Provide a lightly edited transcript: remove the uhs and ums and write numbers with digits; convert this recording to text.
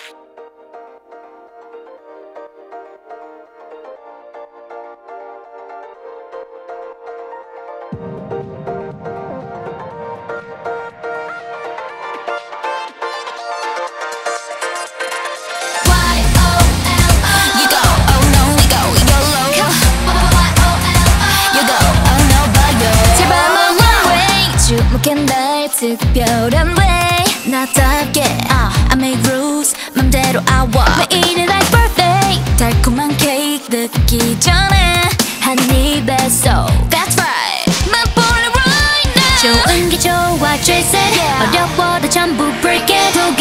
날 특별한 way 나답게 I make rules 맘대로 I walk 매일은 like birthday 달콤한 케이크 듣기 전에 한 입에 so that's right 맛보래 right now 좋은 게 좋아 Trace it 어려워도 전부 break it